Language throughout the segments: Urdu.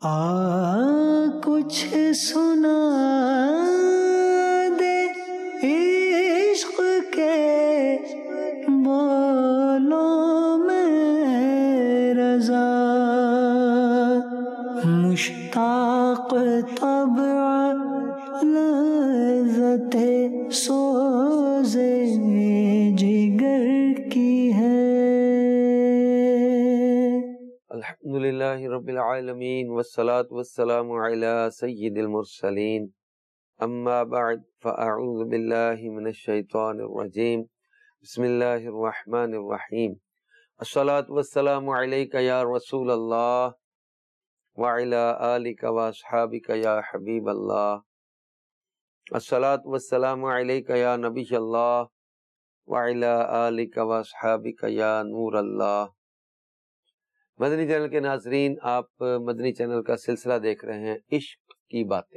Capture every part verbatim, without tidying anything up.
آ کچھ سنا دے عشق کے بولوں میں رضا، مشتاق طبع لذت سوزے جگر کی ہے۔ الحمدللہ رب العالمین والصلاة والسلام علی سید المرسلین، اما بعد فاعوذ باللہ من الشیطان الرجیم، بسم اللہ الرحمن الرحیم۔ الصلاة والسلام علیک یا رسول اللہ وعلی آلک واصحابک یا حبیب اللہ، الصلاة والسلام علیک یا نبی اللہ وعلی آلک واصحابک یا نور اللہ۔ مدنی چینل کے ناظرین، آپ مدنی چینل کا سلسلہ دیکھ رہے ہیں عشق کی باتیں۔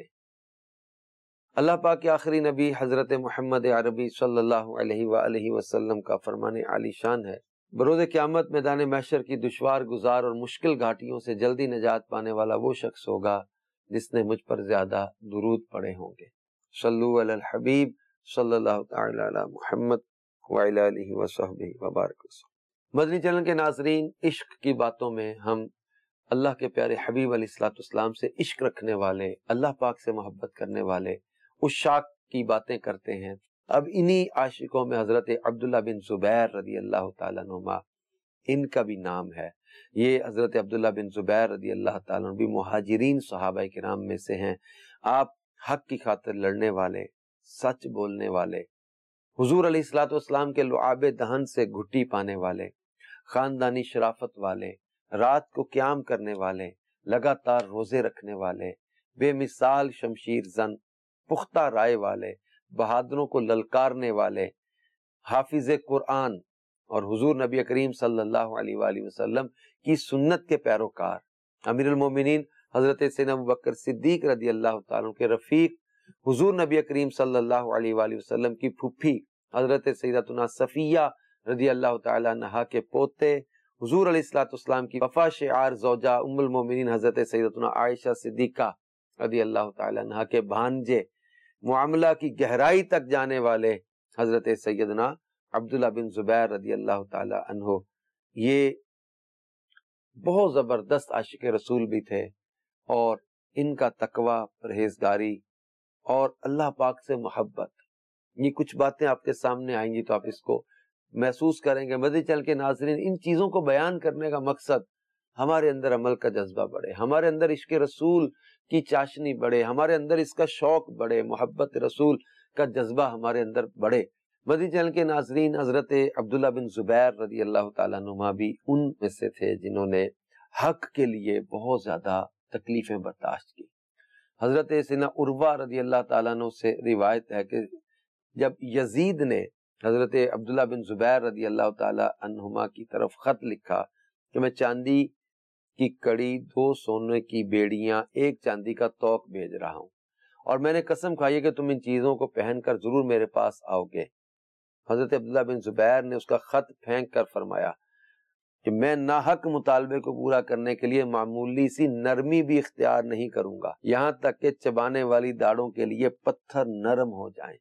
اللہ پاک کے آخری نبی حضرت محمد عربی صلی اللہ علیہ وآلہ وسلم کا فرمان عالی شان ہے، بروز قیامت میدان محشر کی دشوار گزار اور مشکل گھاٹیوں سے جلدی نجات پانے والا وہ شخص ہوگا جس نے مجھ پر زیادہ درود پڑھے ہوں گے۔ صلو علی الحبیب صلی اللہ تعالی علی محمد وعلی آلہ وصحبہ وبارک وسلم۔ مدنی چینل کے ناظرین، عشق کی باتوں میں ہم اللہ کے پیارے حبیب علیہ الصلوۃ والسلام سے عشق رکھنے والے، اللہ پاک سے محبت کرنے والے عشاق کی باتیں کرتے ہیں۔ اب انہی عاشقوں میں حضرت عبداللہ بن زبیر رضی اللہ تعالیٰ عنہما، ان کا بھی نام ہے۔ یہ حضرت عبداللہ بن زبیر رضی اللہ تعالیٰ عنہ بھی مہاجرین صحابہ کرام میں سے ہیں۔ آپ حق کی خاطر لڑنے والے، سچ بولنے والے، حضور علیہ الصلوۃ والسلام کے لعاب دہن سے گھٹی پانے والے، خاندانی شرافت والے، رات کو قیام کرنے والے، لگاتار روزے رکھنے والے، بے مثال شمشیر زن، پختہ رائے والے، بہادروں کو للکارنے والے، حافظ قرآن اور حضور نبی کریم صلی اللہ علیہ وآلہ وسلم کی سنت کے پیروکار، امیر المومنین حضرت سیدنا ابوبکر صدیق رضی اللہ تعالیٰ کے رفیق، حضور نبی کریم صلی اللہ علیہ وآلہ وسلم کی پھوپھی حضرت سیدتنا صفیہ رضی اللہ تعالیٰ عنہا کے پوتے، حضور علیہ الصلوۃ والسلام کی وفا شعار زوجہ ام المومنین حضرت سیدتنا عائشہ صدیقہ رضی اللہ تعالیٰ عنہا کے بھانجے، معاملہ کی گہرائی تک جانے والے حضرت سیدنا عبداللہ بن زبیر رضی اللہ تعالیٰ عنہ، یہ بہت زبردست عاشق رسول بھی تھے، اور ان کا تقوی، پرہیزگاری اور اللہ پاک سے محبت، یہ کچھ باتیں آپ کے سامنے آئیں گی تو آپ اس کو محسوس کریں گے۔ مدنی چینل کے ناظرین، ان چیزوں کو بیان کرنے کا مقصد ہمارے اندر عمل کا جذبہ بڑھے، ہمارے اندر عشق رسول کی چاشنی بڑھے، ہمارے اندر اس کا شوق بڑھے، محبت رسول کا جذبہ ہمارے اندر بڑھے۔ مدنی چینل کے ناظرین، حضرت عبداللہ بن زبیر رضی اللہ تعالیٰ عنہ بھی ان میں سے تھے جنہوں نے حق کے لیے بہت زیادہ تکلیفیں برداشت کی۔ حضرت سیدنا عروہ رضی اللہ تعالیٰ عنہ سے روایت ہے کہ جب یزید نے حضرت عبداللہ بن زبیر رضی اللہ تعالیٰ عنہما کی طرف خط لکھا کہ میں چاندی کی کڑی، دو سونے کی بیڑیاں، ایک چاندی کا توق بھیج رہا ہوں، اور میں نے قسم کھائی ہے کہ تم ان چیزوں کو پہن کر ضرور میرے پاس آؤ گے۔ حضرت عبداللہ بن زبیر نے اس کا خط پھینک کر فرمایا کہ میں ناحق مطالبے کو پورا کرنے کے لیے معمولی سی نرمی بھی اختیار نہیں کروں گا، یہاں تک کہ چبانے والی داڑھوں کے لیے پتھر نرم ہو جائیں۔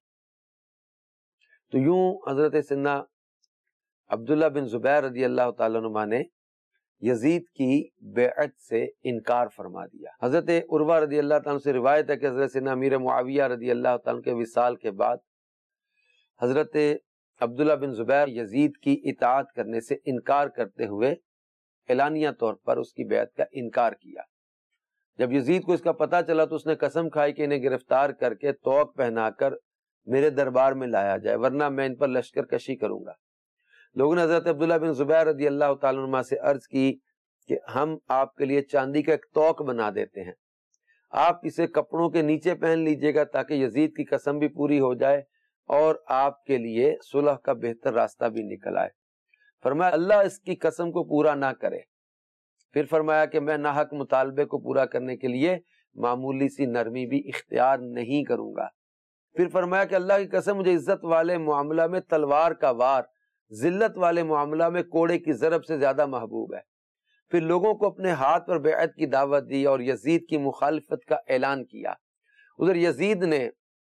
تو یوں حضرت سیدنا عبداللہ بن زبیر رضی اللہ تعالیٰ عنہ نے یزید کی بیعت سے انکار فرما دیا۔ حضرت عروہ رضی اللہ تعالیٰ عنہ سے روایت ہے کہ حضرت سیدنا امیر معاویہ رضی اللہ تعالیٰ عنہ کے وصال کے بعد حضرت عبداللہ بن زبیر یزید کی اطاعت کرنے سے انکار کرتے ہوئے اعلانیہ طور پر اس کی بیعت کا انکار کیا۔ جب یزید کو اس کا پتہ چلا تو اس نے قسم کھائی کہ انہیں گرفتار کر کے توق پہنا کر میرے دربار میں لایا جائے، ورنہ میں ان پر لشکر کشی کروں گا۔ لوگوں نے حضرت عبداللہ بن زبیر رضی اللہ تعالیٰ عنہ سے عرض کی کہ ہم آپ کے لیے چاندی کا ایک توق بنا دیتے ہیں، آپ اسے کپڑوں کے نیچے پہن لیجئے گا تاکہ یزید کی قسم بھی پوری ہو جائے اور آپ کے لیے صلح کا بہتر راستہ بھی نکل آئے۔ فرمایا اللہ اس کی قسم کو پورا نہ کرے۔ پھر فرمایا کہ میں ناحق مطالبے کو پورا کرنے کے لیے معمولی سی نرمی بھی اختیار نہیں کروں گا۔ پھر فرمایا کہ اللہ کی قسم مجھے عزت والے معاملہ میں تلوار کا وار، ذلت والے معاملہ میں کوڑے کی ضرب سے زیادہ محبوب ہے۔ پھر لوگوں کو اپنے ہاتھ پر بیعت کی دعوت دی اور یزید کی مخالفت کا اعلان کیا۔ ادھر یزید نے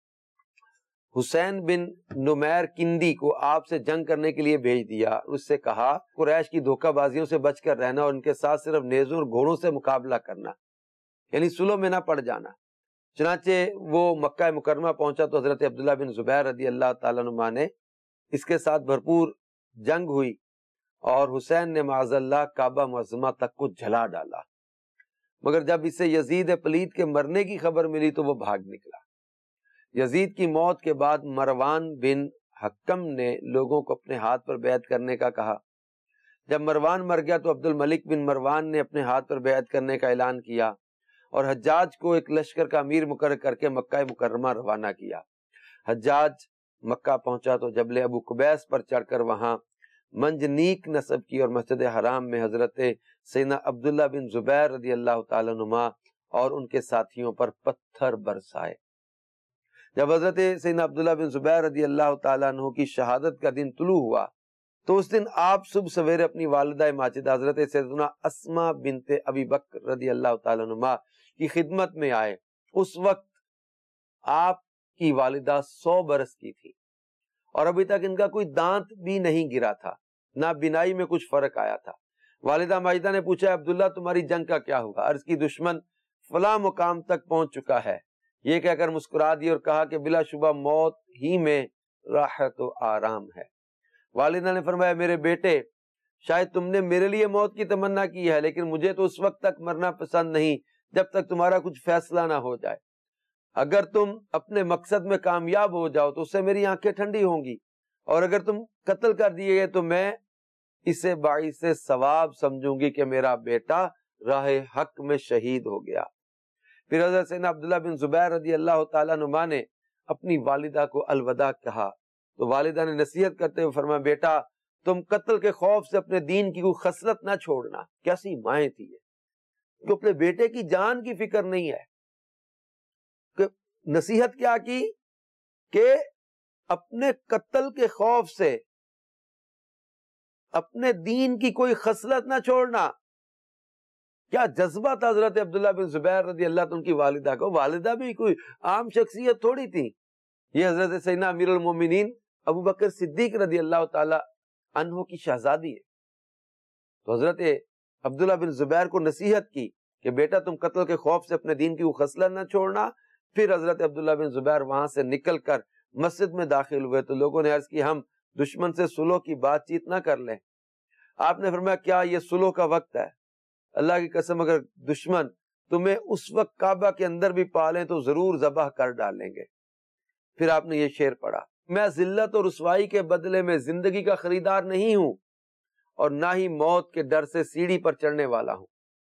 حسین بن نمیر کندی کو آپ سے جنگ کرنے کے لیے بھیج دیا، اس سے کہا قریش کی دھوکہ بازیوں سے بچ کر رہنا اور ان کے ساتھ صرف نیزوں اور گھوڑوں سے مقابلہ کرنا، یعنی صلح میں نہ پڑ جانا۔ چنانچہ وہ مکہ مکرمہ پہنچا تو حضرت عبداللہ بن زبیر رضی اللہ تعالیٰ عنہ نے اس کے ساتھ بھرپور جنگ ہوئی اور حسین نے معاذ اللہ کعبہ معظمہ تک کو جلا ڈالا، مگر جب اسے یزید پلید کے مرنے کی خبر ملی تو وہ بھاگ نکلا۔ یزید کی موت کے بعد مروان بن حکم نے لوگوں کو اپنے ہاتھ پر بیعت کرنے کا کہا۔ جب مروان مر گیا تو عبد الملک بن مروان نے اپنے ہاتھ پر بیعت کرنے کا اعلان کیا اور حجاج کو ایک لشکر کا امیر مقرر کر کے مکہ مکرمہ روانہ کیا۔ حجاج مکہ پہنچا تو جبل ابو قبیس پر چڑھ کر وہاں منجنیق نصب کی اور مسجد حرام میں حضرت سیدنا عبداللہ بن زبیر رضی اللہ تعالیٰ عنہ اور ان کے ساتھیوں پر پتھر برسائے۔ جب حضرت سیدنا عبداللہ بن زبیر رضی اللہ تعالیٰ عنہ کی شہادت کا دن طلوع ہوا تو اس دن آپ صبح سویرے اپنی والدہ ماجدہ حضرت سیدنا اسماء بنت ابی بکر رضی اللہ تعالیٰ عنہ کی خدمت میں آئے۔ اس وقت آپ کی والدہ سو برس کی تھی اور ابھی تک ان کا کوئی دانت بھی نہیں گرا تھا، نہ بینائی میں کچھ فرق آیا تھا۔ والدہ ماجدہ نے پوچھا عبداللہ تمہاری جنگ کا کیا ہوا؟ عرض کی دشمن فلاں مقام تک پہنچ چکا ہے، یہ کہہ کر مسکرا دی اور کہا کہ بلا شبہ موت ہی میں راحت و آرام ہے۔ والدہ نے فرمایا میرے بیٹے شاید تم نے میرے لیے موت کی تمنا کی ہے، لیکن مجھے تو اس وقت تک مرنا پسند نہیں جب تک تمہارا کچھ فیصلہ نہ ہو جائے۔ اگر تم اپنے مقصد میں کامیاب ہو جاؤ تو اس سے میری آنکھیں ٹھنڈی ہوں گی، اور اگر تم قتل کر دیے گئے تو میں اسے باعث ثواب سمجھوں گی کہ میرا بیٹا راہ حق میں شہید ہو گیا۔ پھر حضرت سیدنا عبداللہ بن زبیر رضی اللہ تعالیٰ عنہ نے اپنی والدہ کو الوداع کہا تو والدہ نے نصیحت کرتے ہوئے فرمایا بیٹا تم قتل کے خوف سے اپنے دین کی کوئی خصلت نہ چھوڑنا۔ کیسی مائیں تھی یہ، جو اپنے بیٹے کی جان کی فکر نہیں ہے۔ کہ نصیحت کیا کی کہ اپنے قتل کے خوف سے اپنے دین کی کوئی خصلت نہ چھوڑنا۔ کیا جذبہ تھا حضرت عبداللہ بن زبیر رضی اللہ عنہ کی والدہ کو۔ والدہ بھی کوئی عام شخصیت تھوڑی تھی، یہ حضرت سیدنا امیر المومنین ابو بکر صدیق رضی اللہ تعالی عنہ کی شہزادی ہے۔ تو حضرت عبداللہ بن زبیر کو نصیحت کی کہ بیٹا تم قتل کے خوف سے اپنے دین کی وہ خصلت نہ چھوڑنا۔ پھر حضرت عبداللہ بن زبیر وہاں سے نکل کر مسجد میں داخل ہوئے تو لوگوں نے عرض کی ہم دشمن سے صلح کی بات چیت نہ کر لیں۔ آپ نے فرمایا کیا یہ صلح کا وقت ہے؟ اللہ کی قسم اگر دشمن تمہیں اس وقت کعبہ کے اندر بھی پالیں تو ضرور ذبح کر ڈالیں گے۔ پھر آپ نے یہ شعر پڑھا میں ذلت اور رسوائی کے بدلے میں زندگی کا خریدار نہیں ہوں اور نہ ہی موت کے ڈر سے سیڑھی پر چڑھنے والا ہوں۔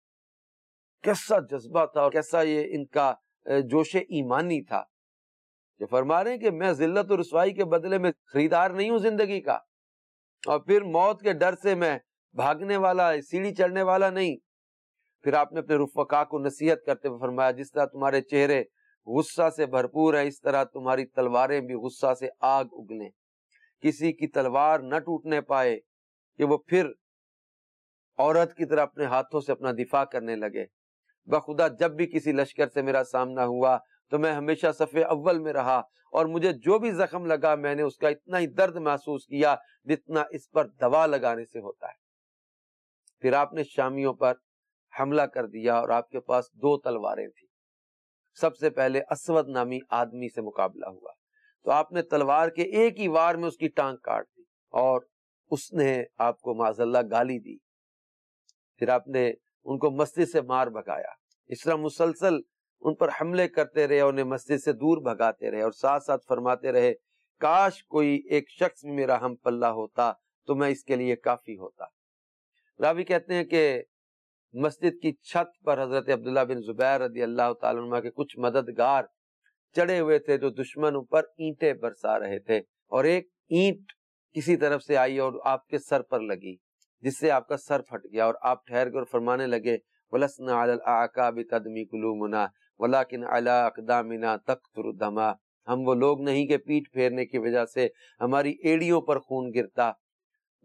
کیسا جذبہ تھا اور کیسا یہ ان کا جوش ایمانی تھا جو فرما رہے ہیں کہ میں ذلت اور رسوائی کے بدلے میں خریدار نہیں ہوں زندگی کا، اور پھر موت کے ڈر سے میں بھاگنے والا سیڑھی چڑھنے والا نہیں۔ پھر آپ نے اپنے رفقا کو نصیحت کرتے ہوئے فرمایا جس طرح تمہارے چہرے غصہ سے بھرپور ہیں اس طرح تمہاری تلواریں بھی غصہ سے آگ اگلیں، کسی کی تلوار نہ ٹوٹنے پائے کہ وہ پھر عورت کی طرح اپنے ہاتھوں سے اپنا دفاع کرنے لگے۔ بخدا جب بھی کسی لشکر سے میرا سامنا ہوا تو میں ہمیشہ صف اول میں رہا اور مجھے جو بھی زخم لگا میں نے اس کا اتنا ہی درد محسوس کیا جتنا اس پر دوا لگانے سے ہوتا ہے۔ پھر آپ نے شامیوں پر حملہ کر دیا اور آپ کے پاس دو تلواریں تھیں۔ سب سے پہلے اسود نامی آدمی سے مقابلہ ہوا تو آپ نے تلوار کے ایک ہی وار میں اس کی ٹانگ کاٹ دی اور اس نے آپ کو معاذ اللہ گالی دی۔ پھر آپ نے ان کو مسجد سے مار بھگایا۔ اس طرح مسلسل ان پر حملے کرتے رہے اور انہیں مسجد سے دور بھگاتے رہے اور ساتھ ساتھ فرماتے رہے کاش کوئی ایک شخص میرا ہم پلہ ہوتا تو میں اس کے لیے کافی ہوتا۔ راوی کہتے ہیں کہ مسجد کی چھت پر حضرت عبداللہ بن زبیر رضی اللہ تعالیٰ عنہ کے کچھ مددگار چڑھے ہوئے تھے جو دشمن پر اینٹیں برسا رہے تھے، اور ایک اینٹ کسی طرف سے آئی اور آپ کے سر پر لگی جس سے آپ کا سر پھٹ گیا اور آپ ٹھہر گئے اور فرمانے لگے وَلَسْنَا عَلَى الْأَعْقَابِ تَدْمِي قُلُوبُنَا وَلَكِنْ عَلَىٰ أَقْدَامِنَا تَقْطُرُ الدَّمَا۔ ہم وہ لوگ نہیں کہ پیٹھ پھیرنے کی وجہ سے ہماری ایڑیوں پر خون گرتا،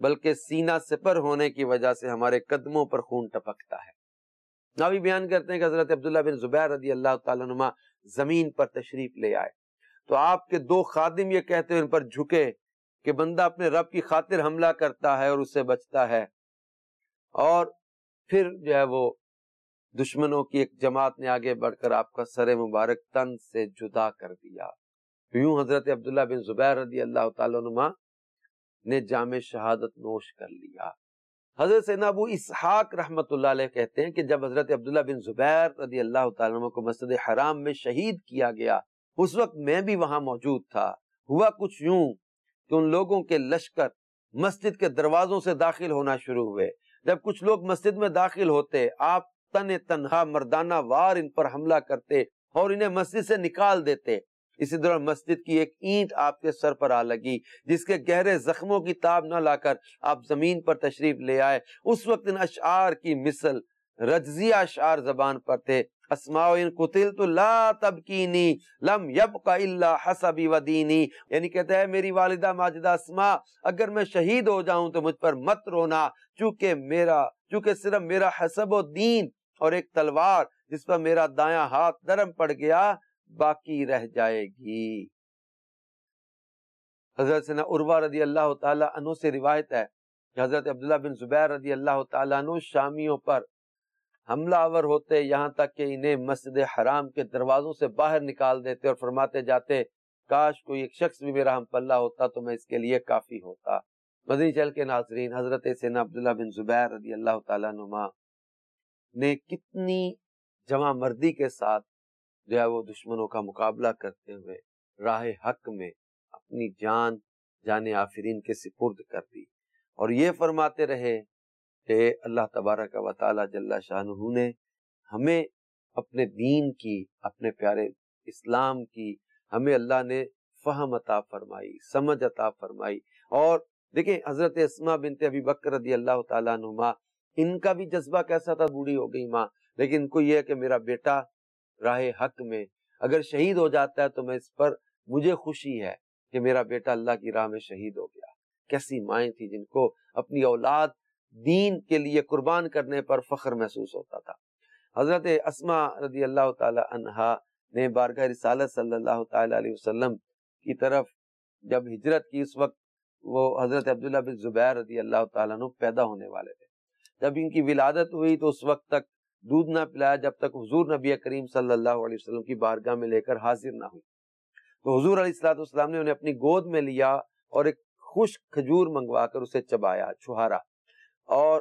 بلکہ سینہ سپر ہونے کی وجہ سے ہمارے قدموں پر خون ٹپکتا ہے۔ ناوی بیان کرتے ہیں کہ حضرت عبداللہ بن زبیر رضی اللہ تعالیٰ عنہ زمین پر تشریف لے آئے تو آپ کے دو خادم یہ کہتے ہیں ان پر جھکے کہ بندہ اپنے رب کی خاطر حملہ کرتا ہے اور اس سے بچتا ہے، اور پھر جو ہے وہ دشمنوں کی ایک جماعت نے آگے بڑھ کر آپ کا سر مبارک تن سے جدا کر دیا۔ یوں حضرت عبداللہ بن زبیر رضی اللہ تعالیٰ عنہ نے جام شہادت نوش کر لیا۔ حضرت سیدنا ابو اسحاق رحمت اللہ علیہ کہتے ہیں کہ جب حضرت عبداللہ بن زبیر رضی اللہ تعالیٰ عنہ کو مسجد حرام میں شہید کیا گیا، اس وقت میں بھی وہاں موجود تھا۔ ہوا کچھ یوں کہ ان لوگوں کے لشکر مسجد کے دروازوں سے داخل ہونا شروع ہوئے۔ جب کچھ لوگ مسجد میں داخل ہوتے، آپ تن تنہا مردانہ وار ان پر حملہ کرتے اور انہیں مسجد سے نکال دیتے۔ اسی دوران مسجد کی ایک اینٹ آپ کے سر پر آ لگی، جس کے گہرے زخموں کی تاب نہ لا کر آپ زمین پر تشریف لے آئے۔ اس وقت ان اشعار کی مثل رجزیہ اشعار زبان پر تھے، اسماء ان قتلت لا تبکینی لم یبق الا حسبی و دینی، یعنی کہتا ہے میری والدہ ماجدہ اسماء اگر میں شہید ہو جاؤں تو مجھ پر مت رونا، چونکہ میرا چونکہ صرف میرا حسب و دین اور ایک تلوار جس پر میرا دایاں ہاتھ نرم پڑ گیا باقی رہ جائے گی۔ حضرت سیدنا عروہ رضی اللہ تعالیٰ عنہ سے روایت ہے کہ حضرت عبداللہ بن زبیر رضی اللہ تعالیٰ عنہ شامیوں پر حملہ آور ہوتے، یہاں تک کہ انہیں مسجد حرام کے دروازوں سے باہر نکال دیتے اور فرماتے جاتے کاش کوئی ایک شخص بھی میرا ہم پلہ ہوتا تو میں اس کے لیے کافی ہوتا۔ مدنی چل کے ناظرین، حضرت سیدنا عبداللہ بن زبیر رضی اللہ تعالیٰ عنہ نے کتنی جمع مردی کے ساتھ جو ہے وہ دشمنوں کا مقابلہ کرتے ہوئے راہ حق میں اپنی جان جان آفرین کے سپرد کر دی، اور یہ فرماتے رہے کہ اللہ تبارک و تعالی جل شانہ نے ہمیں اپنے دین کی، اپنے پیارے اسلام کی ہمیں اللہ نے فہم عطا فرمائی، سمجھ عطا فرمائی۔ اور دیکھیں حضرت اسماء بنت ابی بکر رضی اللہ تعالیٰ عنہما، ان کا بھی جذبہ کیسا تھا، بوڑھی ہو گئی ماں، لیکن ان کو یہ ہے کہ میرا بیٹا راہ حق میں اگر شہید ہو جاتا ہے تو میں اس پر مجھے خوشی ہے کہ میرا بیٹا اللہ کی راہ میں شہید ہو گیا۔ کیسی مائیں تھی جن کو اپنی اولاد دین کے لیے قربان کرنے پر فخر محسوس ہوتا تھا۔ حضرت اسماء رضی اللہ تعالی عنہا نے بارگاہ رسالت صلی اللہ تعالی علیہ وسلم کی طرف جب ہجرت کی، اس وقت وہ حضرت عبداللہ بن زبیر رضی اللہ تعالیٰ عنہ پیدا ہونے والے تھے۔ جب ان کی ولادت ہوئی تو اس وقت تک دودھ نہ پلایا جب تک حضور نبی کریم صلی اللہ علیہ وسلم کی بارگاہ میں لے کر حاضر نہ ہوئی۔ تو حضور علیہ الصلوۃ والسلام نے انہیں اپنی گود میں لیا اور ایک خشک کھجور منگوا کر اسے چبایا، چھہارا اور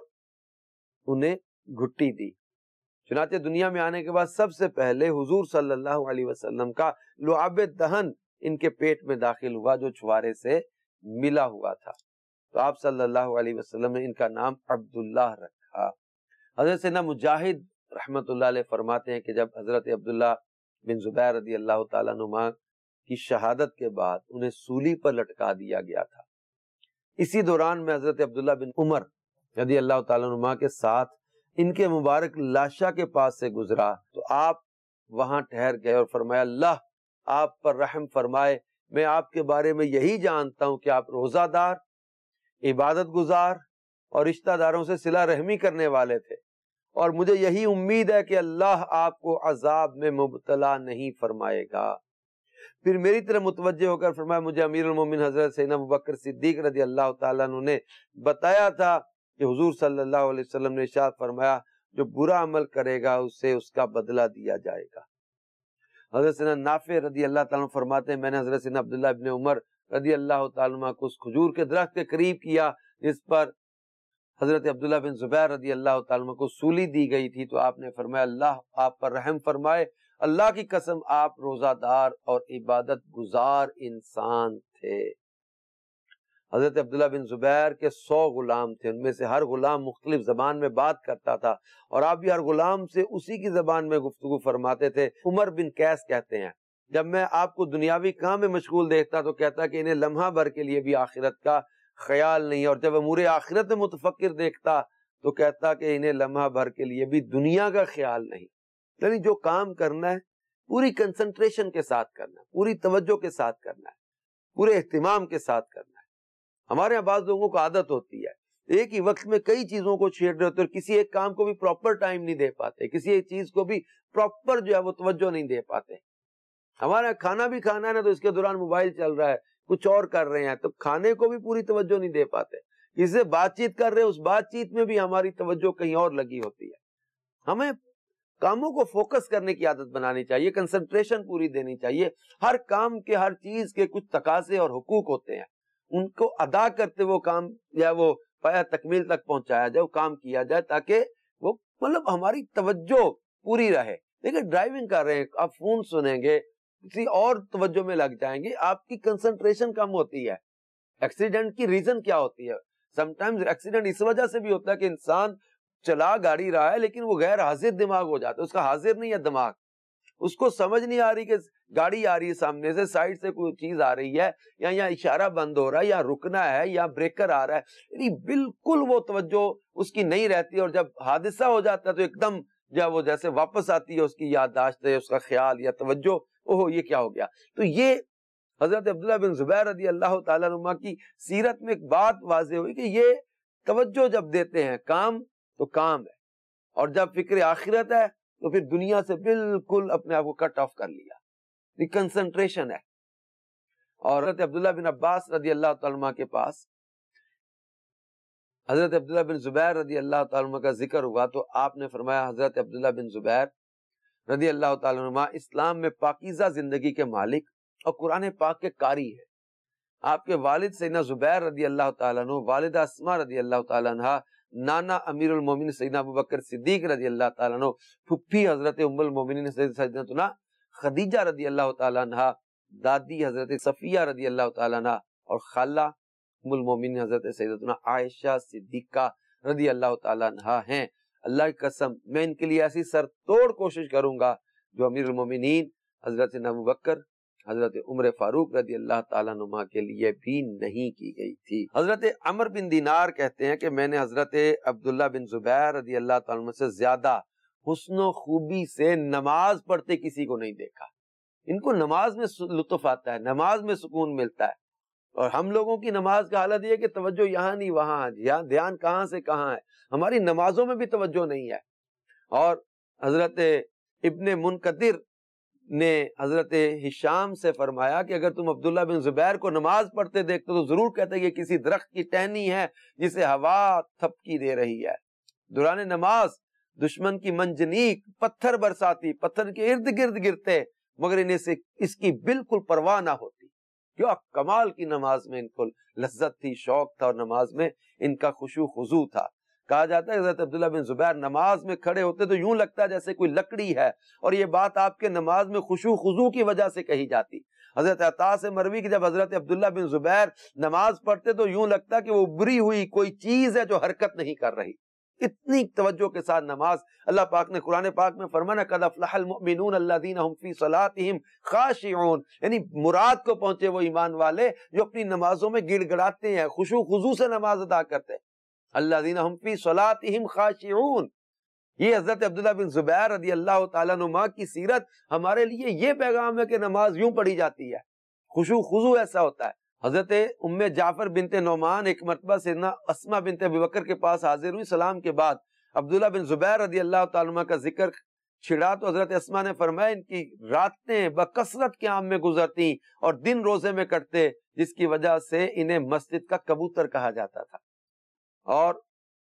انہیں گھٹی دی۔ چنانچہ دنیا میں آنے کے بعد سب سے پہلے حضور صلی اللہ علیہ وسلم کا لعاب دہن ان کے پیٹ میں داخل ہوا جو چھوارے سے ملا ہوا تھا، تو آپ صلی اللہ علیہ وسلم نے ان کا نام عبداللہ رکھا۔ حضرت سیدنا مجاہد رحمت اللہ علیہ فرماتے ہیں کہ جب حضرت عبداللہ بن زبیر رضی اللہ تعالیٰ عنہ کی شہادت کے بعد انہیں سولی پر لٹکا دیا گیا تھا، اسی دوران میں حضرت عبداللہ بن عمر رضی اللہ تعالیٰ عنہ کے ساتھ ان کے مبارک لاشا کے پاس سے گزرا تو آپ وہاں ٹھہر گئے اور فرمایا اللہ آپ پر رحم فرمائے، میں آپ کے بارے میں یہی جانتا ہوں کہ آپ روزہ دار، عبادت گزار اور رشتہ داروں سے صلہ رحمی کرنے والے تھے، اور مجھے یہی امید ہے کہ اللہ آپ کو عذاب میں مبتلا نہیں فرمائے گا۔ پھر میری طرف متوجہ ہو کر فرمایا مجھے امیر المومنین حضرت سیدنا ابوبکر صدیق رضی اللہ تعالیٰ عنہ نے بتایا تھا کہ حضور صلی اللہ علیہ وسلم نے ارشاد فرمایا جو برا عمل کرے گا اسے اس کا بدلہ دیا جائے گا۔ حضرت سیدنا نافع رضی اللہ تعالیٰ عنہ فرماتے ہیں میں نے حضرت سیدنا عبداللہ ابن عمر رضی اللہ تعالیٰ عنہ کو اس کھجور کے درخت کے قریب کیا جس پر حضرت عبداللہ بن زبیر رضی اللہ تعالیٰ عنہ کو سولی دی گئی تھی، تو آپ نے فرمایا اللہ آپ پر رحم فرمائے، اللہ کی قسم آپ روزہ دار اور عبادت گزار انسان تھے۔ حضرت عبداللہ بن زبیر کے سو غلام تھے، ان میں سے ہر غلام مختلف زبان میں بات کرتا تھا اور آپ بھی ہر غلام سے اسی کی زبان میں گفتگو فرماتے تھے۔ عمر بن قیس کہتے ہیں جب میں آپ کو دنیاوی کام میں مشغول دیکھتا تو کہتا کہ انہیں لمحہ بھر کے لیے بھی آخرت کا خیال نہیں، اور جب امور آخرت میں متفکر دیکھتا تو کہتا کہ انہیں لمحہ بھر کے لیے بھی دنیا کا خیال نہیں۔ یعنی جو کام کرنا ہے پوری کنسنٹریشن کے ساتھ کرنا ہے، پوری توجہ کے ساتھ کرنا ہے، پورے اہتمام کے ساتھ کرنا ہے۔ ہمارے یہاں بعض لوگوں کو عادت ہوتی ہے ایک ہی وقت میں کئی چیزوں کو چھیڑ رہے ہوتے اور کسی ایک کام کو بھی پراپر ٹائم نہیں دے پاتے, کسی ایک چیز کو بھی پراپر جو ہے وہ توجہ نہیں دے پاتے. ہمارے یہاں کھانا بھی کھانا ہے نا تو اس کے دوران موبائل چل رہا ہے, کچھ اور کر رہے ہیں, تو کھانے کو بھی پوری توجہ نہیں دے پاتے. کسی سے بات چیت کر رہے ہیں, اس بات چیت میں بھی ہماری توجہ کہیں اور لگی ہوتی ہے. ہمیں کاموں کو فوکس کرنے کی عادت بنانی چاہیے, کنسنٹریشن پوری دینی چاہیے. ہر کام کے, ہر چیز کے کچھ تقاضے اور حقوق ہوتے ہیں, ان کو ادا کرتے وہ کام یا وہ پایا تکمیل تک پہنچایا جائے, وہ کام کیا جائے تاکہ وہ مطلب ہماری توجہ پوری رہے. دیکھیں ڈرائیونگ کر رہے ہیں, آپ فون سنیں گے, کسی اور توجہ میں لگ جائیں گے, آپ کی کنسنٹریشن کم ہوتی ہے. ایکسیڈنٹ کی ریزن کیا ہوتی ہے؟ سم ٹائمز ایکسیڈنٹ اس وجہ سے بھی ہوتا ہے کہ انسان چلا گاڑی رہا ہے لیکن وہ غیر حاضر دماغ ہو جاتا ہے, اس کا حاضر نہیں ہے دماغ, اس کو سمجھ نہیں آ رہی کہ گاڑی آ رہی ہے سامنے سے, سائڈ سے کوئی چیز آ رہی ہے, یا یا اشارہ بند ہو رہا ہے, یا رکنا ہے, یا بریکر آ رہا ہے, یعنی بالکل وہ توجہ اس کی نہیں رہتی. اور جب حادثہ ہو جاتا ہے تو ایک دم جب وہ جیسے واپس آتی ہے اس کی یادداشت, اس کا خیال یا توجہ, اوہ یہ کیا ہو گیا. تو یہ حضرت عبداللہ بن زبیر رضی اللہ تعالیٰ عنہ کی سیرت میں ایک بات واضح ہوئی کہ یہ توجہ جب دیتے ہیں کام تو کام ہے, اور جب فکر آخرت ہے تو پھر دنیا سے بالکل اپنے آپ کو کٹ آف کر لیا. یہ کنسنٹریشن ہے. اور حضرت عبداللہ بن عباس رضی اللہ تعالیٰ عنہ کے پاس حضرت عبداللہ بن زبیر رضی اللہ تعالیٰ عنہ کا ذکر ہوا تو آپ نے فرمایا حضرت عبداللہ بن زبیر رضی اللہ تعالیٰ عنہ اسلام میں پاکیزہ زندگی کے مالک اور قرآن پاک کے قاری ہے. آپ کے والد سیدنا زبیر رضی اللہ تعالیٰ عنہ, والدہ اسماء رضی اللہ تعالیٰ عنہ, نانا امیر المومنین سیدنا ابوبکر صدیق رضی اللہ تعالیٰ عنہ, پھپھی حضرت ام المومنین سیدنا خدیجہ رضی اللہ تعالیٰ عنہ, دادی حضرت صفیہ رضی اللہ تعالیٰ عنہ, اور خالہ ام المومنین حضرت سیدنا عائشہ صدیقہ رضی اللہ تعالیٰ عنہ ہیں. اللہ کی قسم میں ان کے لیے ایسی سر توڑ کوشش کروں گا جو امیر المومنین حضرت ابوبکر حضرت عمر فاروق رضی اللہ تعالیٰ عنہ کے لیے بھی نہیں کی گئی تھی. حضرت عمر بن دینار کہتے ہیں کہ میں نے حضرت عبداللہ بن زبیر رضی اللہ تعالیٰ عنہ سے زیادہ حسن و خوبی سے نماز پڑھتے کسی کو نہیں دیکھا. ان کو نماز میں لطف آتا ہے, نماز میں سکون ملتا ہے, اور ہم لوگوں کی نماز کا حالت یہ کہ توجہ یہاں نہیں وہاں, یہاں دھیان کہاں سے کہاں ہے, ہماری نمازوں میں بھی توجہ نہیں ہے. اور حضرت ابن منقدر نے حضرت ہشام سے فرمایا کہ اگر تم عبداللہ بن زبیر کو نماز پڑھتے دیکھتے تو ضرور کہتے یہ کسی درخت کی ٹہنی ہے جسے ہوا تھپکی دے رہی ہے. دوران نماز دشمن کی منجنیق پتھر برساتی, پتھر کے ارد گرد گرتے, مگر انہیں سے اس کی بالکل پرواہ نہ ہوتی. کیا کمال کی نماز میں ان کو لذت تھی, شوق تھا, اور نماز میں ان کا خشوع خضوع تھا. کہا جاتا ہے حضرت عبداللہ بن زبیر نماز میں کھڑے ہوتے تو یوں لگتا ہے جیسے کوئی لکڑی ہے, اور یہ بات آپ کے نماز میں خشوع خضوع کی وجہ سے کہی جاتی. حضرت عطا سے مروی کہ جب حضرت عبداللہ بن زبیر نماز پڑھتے تو یوں لگتا کہ وہ ابری ہوئی کوئی چیز ہے جو حرکت نہیں کر رہی. اتنی توجہ کے ساتھ نماز. اللہ پاک نے قرآن پاک میں فرمانا قد افلح المؤمنون الذین هم فی صلاتهم خاشعون, یعنی مراد کو پہنچے وہ ایمان والے جو اپنی نمازوں میں گڑ گڑاتے ہیں, خشوع خضوع سے نماز ادا کرتے ہیں. الذین هم فی صلاتهم خاشعون. یہ حضرت عبداللہ بن زبیر رضی اللہ تعالیٰ عنہ کی سیرت ہمارے لیے یہ پیغام ہے کہ نماز یوں پڑھی جاتی ہے, خشوع خضوع ایسا ہوتا ہے. حضرت ام جعفر بنت نعمان ایک مرتبہ سیدنا اسماء بنت ابوبکر کے پاس حاضر ہوئی. سلام کے بعد عبداللہ بن زبیر رضی اللہ تعالیٰ عنہ کا ذکر چھڑا تو حضرت اسماء نے فرمایا ان کی راتیں بکثرت قیام میں گزرتی اور دن روزے میں کٹتے, جس کی وجہ سے انہیں مسجد کا کبوتر کہا جاتا تھا. اور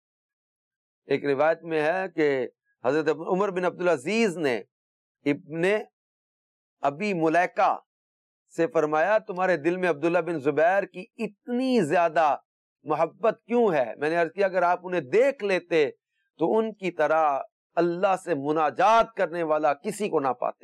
ایک روایت میں ہے کہ حضرت عمر بن عبدالعزیز نے ابن ابی ملیکہ سے فرمایا تمہارے دل میں عبداللہ بن زبیر کی اتنی زیادہ محبت کیوں ہے؟ میں نے عرض کیا اگر آپ انہیں دیکھ لیتے تو ان کی طرح اللہ سے مناجات کرنے والا کسی کو نہ پاتے.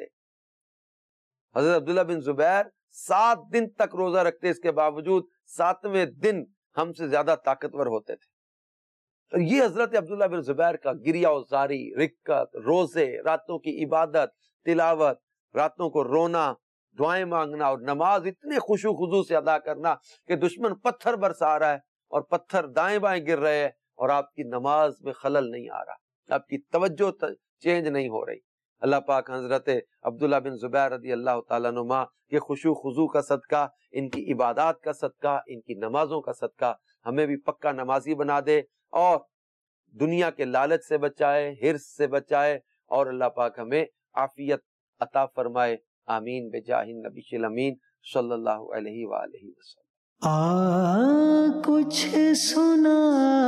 حضرت عبداللہ بن زبیر سات دن تک روزہ رکھتے, اس کے باوجود ساتویں دن ہم سے زیادہ طاقتور ہوتے تھے. تو یہ حضرت عبداللہ بن زبیر کا گریہ و زاری, رکعت, روزے, راتوں کی عبادت, تلاوت, راتوں کو رونا, دعائیں مانگنا, اور نماز اتنے خشوع خضوع سے ادا کرنا کہ دشمن پتھر برسا رہا ہے اور پتھر دائیں بائیں گر رہے ہیں اور آپ کی نماز میں خلل نہیں آ رہا, آپ کی توجہ چینج نہیں ہو رہی. اللہ پاک حضرت عبداللہ بن زبیر رضی اللہ تعالیٰ عنہما کے خشوع خضوع کا صدقہ، ان کی عبادات کا صدقہ، ان کی نمازوں کا صدقہ ہمیں بھی پکا نمازی بنا دے اور دنیا کے لالچ سے بچائے، حرص سے بچائے، اور اللہ پاک ہمیں عافیت عطا فرمائے۔ آمین بجاہ النبی الامین صلی اللہ علیہ وآلہ وسلم۔ آ کچھ سنا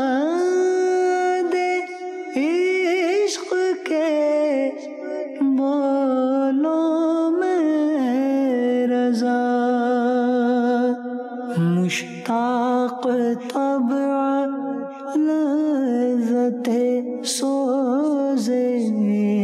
دے عشق کے بولوں میں رضا، مشتاق طبع لذت سوزے